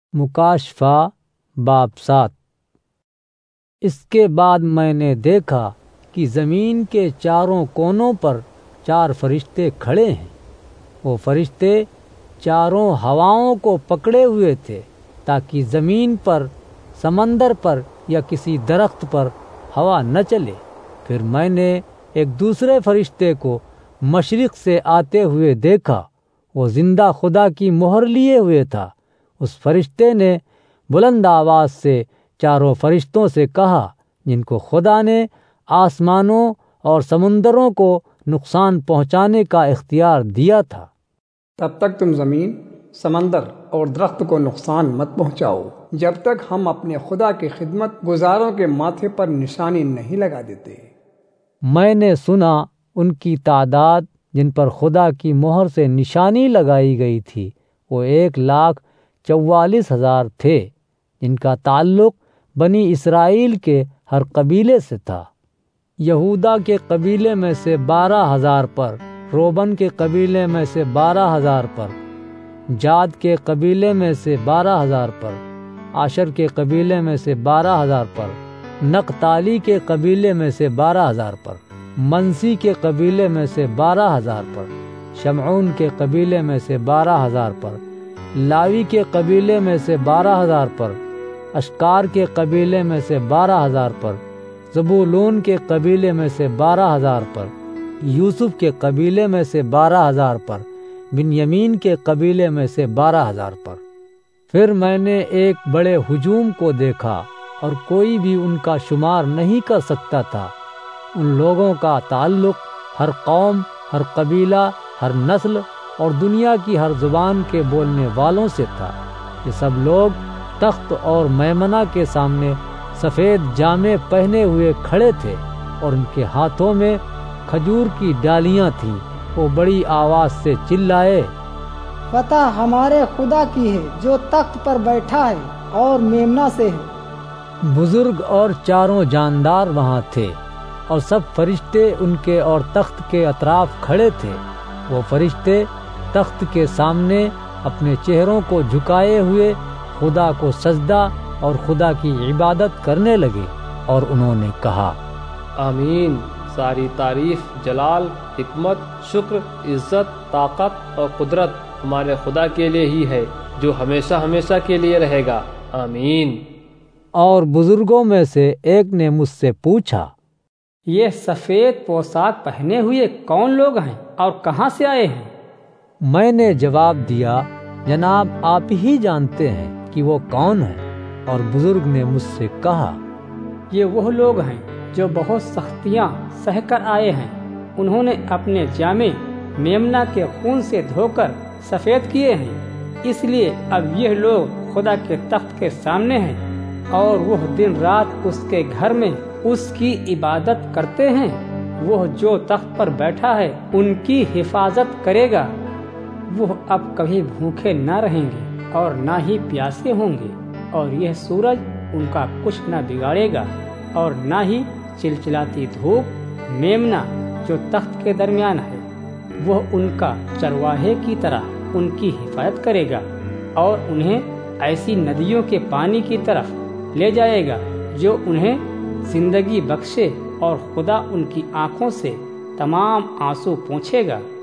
مکاشفہ باب 7۔ اس کے بعد میں نے دیکھا کہ زمین کے چاروں کونوں پر 4 فرشتے کھڑے ہیں۔ وہ فرشتے چاروں ہواؤں کو پکڑے ہوئے تھے تاکہ زمین پر، سمندر پر یا کسی درخت پر ہوا نہ چلے۔ پھر میں نے ایک دوسرے فرشتے کو مشرق سے آتے ہوئے دیکھا۔ وہ زندہ خدا کی مہر لیے ہوئے تھا۔ اس فرشتے نے بلند آواز سے چاروں فرشتوں سے کہا جن کو خدا نے آسمانوں اور سمندروں کو نقصان پہنچانے کا اختیار دیا تھا، تب تک تم زمین، سمندر اور درخت کو نقصان مت پہنچاؤ جب تک ہم اپنے خدا کی خدمت گزاروں کے ماتھے پر نشانی نہیں لگا دیتے۔ میں نے سنا ان کی تعداد جن پر خدا کی مہر سے نشانی لگائی گئی تھی وہ 1,44,000 تھے، جن کا تعلق بنی اسرائیل کے ہر قبیلے سے تھا۔ یہودا کے قبیلے میں سے 12,000 پر، روبن کے قبیلے میں سے 12,000 پر، جاد کے قبیلے میں سے 12,000 پر، آشر کے قبیلے میں سے 12,000 پر، نقتالی کے قبیلے میں سے 12,000 پر، منسی کے قبیلے میں سے 12,000 پر، شمعون کے قبیلے میں سے 12,000 پر، لاوی کے قبیلے میں سے 12,000 پر، اشکار کے قبیلے میں سے 12,000 پر، زبولون کے قبیلے میں سے 12,000 پر، یوسف کے قبیلے میں سے 12,000 پر، بنیامین کے قبیلے میں سے 12,000 پر۔ پھر میں نے ایک بڑے ہجوم کو دیکھا اور کوئی بھی ان کا شمار نہیں کر سکتا تھا۔ ان لوگوں کا تعلق ہر قوم، ہر قبیلہ، ہر نسل اور دنیا کی ہر زبان کے بولنے والوں سے تھا۔ یہ سب لوگ تخت اور میمنہ کے سامنے سفید جامے پہنے ہوئے کھڑے تھے اور ان کے ہاتھوں میں کھجور کی ڈالیاں تھیں۔ وہ بڑی آواز سے چلائے، فتح ہمارے خدا کی ہے جو تخت پر بیٹھا ہے اور میمنہ سے ہے۔ بزرگ اور چاروں جاندار وہاں تھے اور سب فرشتے ان کے اور تخت کے اطراف کھڑے تھے۔ وہ فرشتے تخت کے سامنے اپنے چہروں کو جھکائے ہوئے خدا کو سجدہ اور خدا کی عبادت کرنے لگے اور انہوں نے کہا، آمین۔ ساری تعریف، جلال، حکمت، شکر، عزت، طاقت اور قدرت ہمارے خدا کے لیے ہی ہے جو ہمیشہ ہمیشہ کے لیے رہے گا، آمین۔ اور بزرگوں میں سے ایک نے مجھ سے پوچھا، یہ سفید پوشاک پہنے ہوئے کون لوگ ہیں اور کہاں سے آئے ہیں؟ میں نے جواب دیا، جناب آپ ہی جانتے ہیں کہ وہ کون ہیں۔ اور بزرگ نے مجھ سے کہا، یہ وہ لوگ ہیں جو بہت سختیاں سہ کر آئے ہیں۔ انہوں نے اپنے جامے میمنہ کے خون سے دھو کر سفید کیے ہیں، اس لیے اب یہ لوگ خدا کے تخت کے سامنے ہیں اور وہ دن رات اس کے گھر میں اس کی عبادت کرتے ہیں۔ وہ جو تخت پر بیٹھا ہے ان کی حفاظت کرے گا۔ وہ اب کبھی بھوکے نہ رہیں گے اور نہ ہی پیاسے ہوں گے، اور یہ سورج ان کا کچھ نہ بگاڑے گا اور نہ ہی چلچلاتی دھوپ۔ میمنہ جو تخت کے درمیان ہے وہ ان کا چرواہے کی طرح ان کی حفاظت کرے گا اور انہیں ایسی ندیوں کے پانی کی طرف لے جائے گا جو انہیں زندگی بخشے، اور خدا ان کی آنکھوں سے تمام آنسو پونچھے گا۔